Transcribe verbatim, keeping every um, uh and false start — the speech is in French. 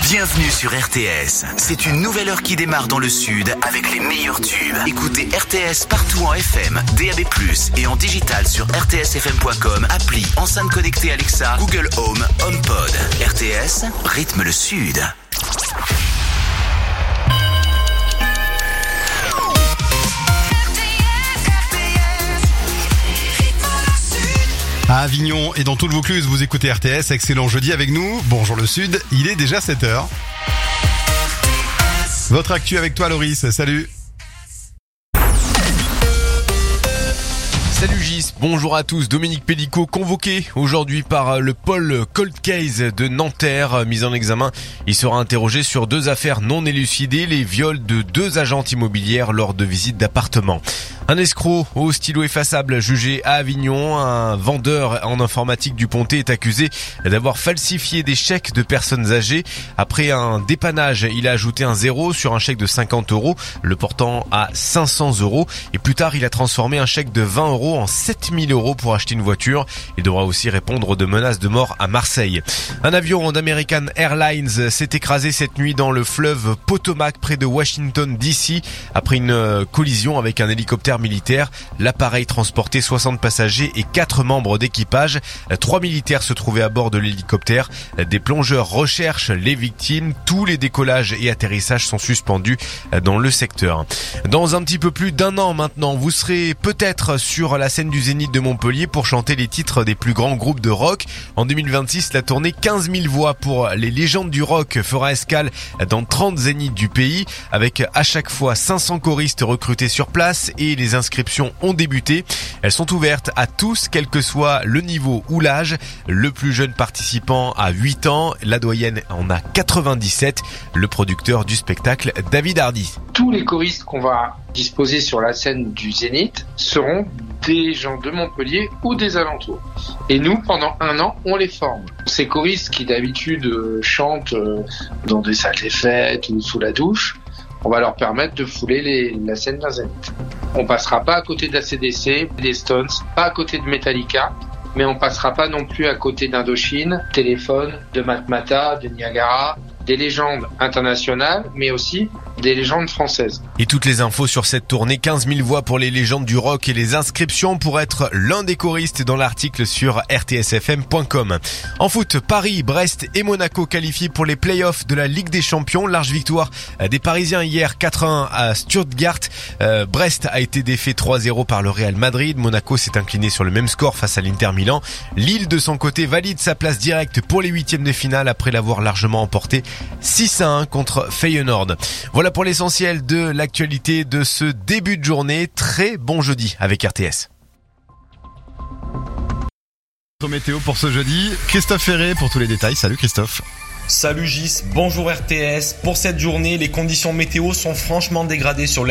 Bienvenue sur R T S. C'est une nouvelle heure qui démarre dans le sud avec les meilleurs tubes. Écoutez R T S partout en F M, D A B plus, et en digital sur r t s f m point com, appli, enceinte connectée Alexa, Google Home, HomePod. R T S, rythme le sud. À Avignon et dans tout le Vaucluse, vous écoutez R T S, excellent jeudi avec nous. Bonjour le Sud, il est déjà sept heures. Votre actu avec toi Loris, salut. Salut Gis, bonjour à tous. Dominique Pellicot convoqué aujourd'hui par le pôle Cold Case de Nanterre, mis en examen. Il sera interrogé sur deux affaires non élucidées, les viols de deux agentes immobilières lors de visites d'appartements. Un escroc au stylo effaçable jugé à Avignon. Un vendeur en informatique du Pontet est accusé d'avoir falsifié des chèques de personnes âgées. Après un dépannage, il a ajouté un zéro sur un chèque de cinquante euros, le portant à cinq cents euros. Et plus tard, il a transformé un chèque de vingt euros en sept mille euros pour acheter une voiture. Il devra aussi répondre de menaces de mort à Marseille. Un avion d'American Airlines s'est écrasé cette nuit dans le fleuve Potomac près de Washington D C après une collision avec un hélicoptère militaire. L'appareil transportait soixante passagers et quatre membres d'équipage. Trois militaires se trouvaient à bord de l'hélicoptère. Des plongeurs recherchent les victimes. Tous les décollages et atterrissages sont suspendus dans le secteur. Dans un petit peu plus d'un an maintenant, vous serez peut-être sur la scène du Zénith de Montpellier pour chanter les titres des plus grands groupes de rock. En deux mille vingt-six, la tournée quinze mille voix pour les légendes du rock fera escale dans trente zéniths du pays, avec à chaque fois cinq cents choristes recrutés sur place, et les inscriptions ont débuté. Elles sont ouvertes à tous, quel que soit le niveau ou l'âge. Le plus jeune participant a huit ans, la doyenne en a quatre-vingt-dix-sept. Le producteur du spectacle, David Hardy. Tous les choristes qu'on va disposer sur la scène du Zénith seront des gens de Montpellier ou des alentours. Et nous, pendant un an, on les forme. Ces choristes qui d'habitude euh, chantent euh, dans des salles des fêtes ou sous la douche, on va leur permettre de fouler les, la scène d'un Zénith. On passera pas à côté d'A C D C, des Stones, pas à côté de Metallica, mais on passera pas non plus à côté d'Indochine, Téléphone, de Matmata, de Niagara, des légendes internationales, mais aussi des légendes françaises. Et toutes les infos sur cette tournée quinze mille voix pour les légendes du rock et les inscriptions pour être l'un des choristes dans l'article sur r t s f m point com. En foot, Paris, Brest et Monaco qualifiés pour les playoffs de la Ligue des Champions. Large victoire des Parisiens hier quatre à un à Stuttgart. Euh, Brest a été défait trois zéro par le Real Madrid. Monaco s'est incliné sur le même score face à l'Inter Milan. Lille, de son côté, valide sa place directe pour les huitièmes de finale après l'avoir largement emporté six à un contre Feyenoord. Voilà pour l'essentiel de l'actualité de ce début de journée. Très bon jeudi avec R T S. Météo pour ce jeudi, Christophe Ferré pour tous les détails. Salut Christophe. Salut Gis, bonjour R T S. Pour cette journée, les conditions météo sont franchement dégradées sur